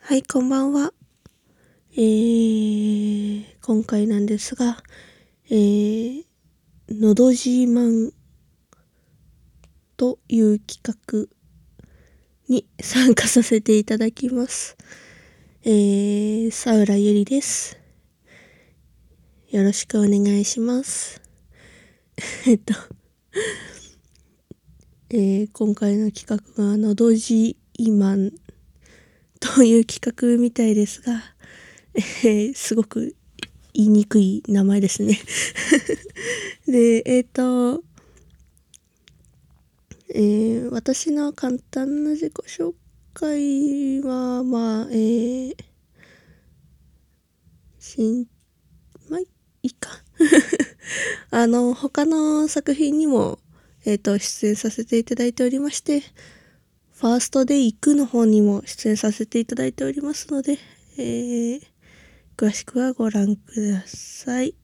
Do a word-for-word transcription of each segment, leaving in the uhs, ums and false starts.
はい、こんばんは。えー、今回なんですが、えー、のど自慢という企画に参加させていただきます。えー、佐浦ゆりです。よろしくお願いします。えっと、えー、今回の企画がのど自慢という企画みたいですが、えー、すごく言いにくい名前ですね。で、えっと、えー、私の簡単な自己紹介は、まあ、えー、しん、まあ、いいか。あの、他の作品にも、えっと、出演させていただいておりまして、ファーストで行くの方にも出演させていただいておりますので、えー、詳しくはご覧ください。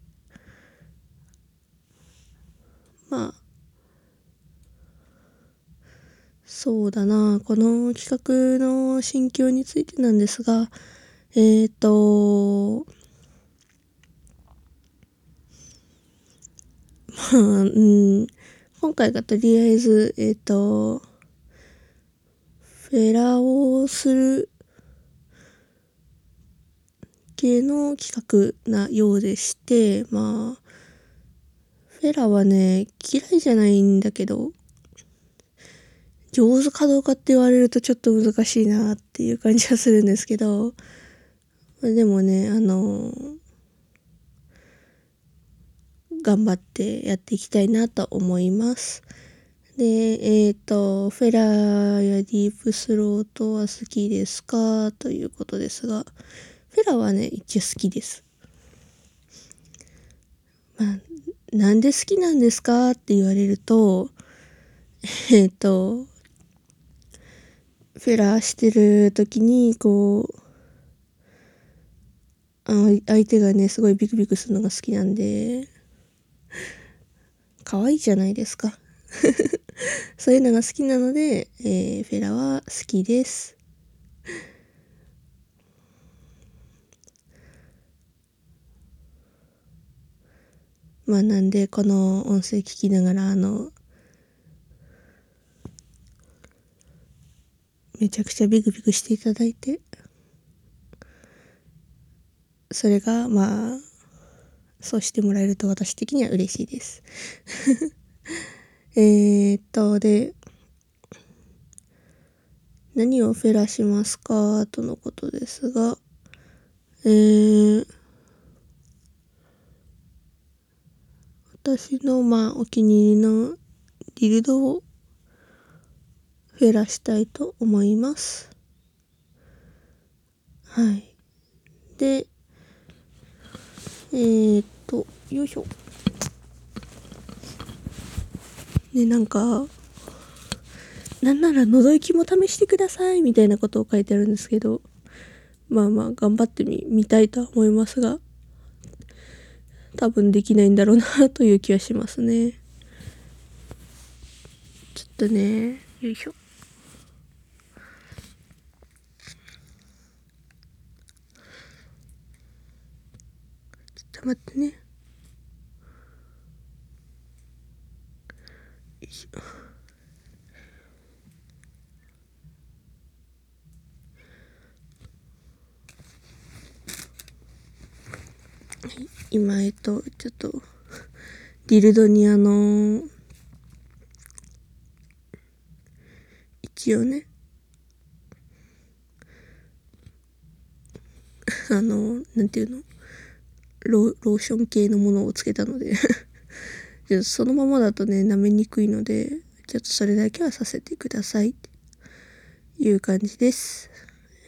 まあ、そうだな、この企画の心境についてなんですが、えっと、まあ、うん、今回がとりあえず、えっと、フェラをする系の企画なようでして、まあ、フェラはね、嫌いじゃないんだけど、上手かどうかって言われるとちょっと難しいなっていう感じはするんですけど、でもね、あの、頑張ってやっていきたいなと思います。で、えっと、フェラやディープスロートは好きですかということですが、フェラはね、一応好きです。まあ、なんで好きなんですかって言われると、えっと、フェラしてる時に、こう、あ相手がね、すごいビクビクするのが好きなんで、可愛いじゃないですか。そういうのが好きなので、えー、フェラは好きです。まあなんで、この音声聞きながら、あの、めちゃくちゃビクビクしていただいて、それが、まあ、そうしてもらえると私的には嬉しいです。えーっと、で、何をフェラしますかとのことですが、えー、私の、まあ、お気に入りのディルドをフェラしたいと思います。はい。で、えーっと、よいしょ。ね、なんか、なんなら覗きも試してくださいみたいなことを書いてあるんですけど、まあまあ頑張ってみ、見たいとは思いますが、多分できないんだろうなという気はしますね。ちょっとね、よいしょ。ちょっと待ってね。よいしょ。今、えっと、ちょっと、ディルドにあの、一応ね、あの、なんていうのロ、ローション系のものをつけたのでそのままだとね、舐めにくいので、ちょっとそれだけはさせてくださいっていう感じです。